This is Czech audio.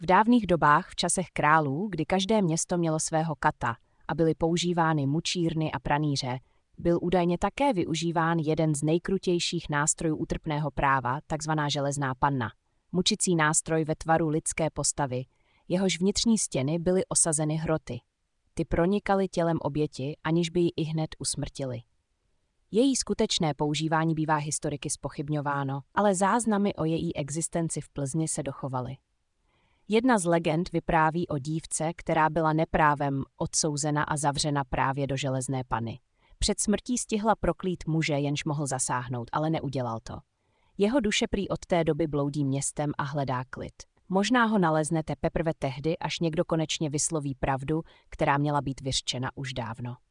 V dávných dobách, v časech králů, kdy každé město mělo svého kata a byly používány mučírny a pranýře, byl údajně také využíván jeden z nejkrutějších nástrojů útrpného práva, takzvaná železná panna. Mučicí nástroj ve tvaru lidské postavy, jehož vnitřní stěny byly osazeny hroty. Ty pronikaly tělem oběti, aniž by ji ihned usmrtili. Její skutečné používání bývá historiky zpochybňováno, ale záznamy o její existenci v Plzni se dochovaly. Jedna z legend vypráví o dívce, která byla neprávem odsouzena a zavřena právě do železné panny. Před smrtí stihla proklít muže, jenž mohl zasáhnout, ale neudělal to. Jeho duše prý od té doby bloudí městem a hledá klid. Možná ho naleznete teprve tehdy, až někdo konečně vysloví pravdu, která měla být vyřčena už dávno.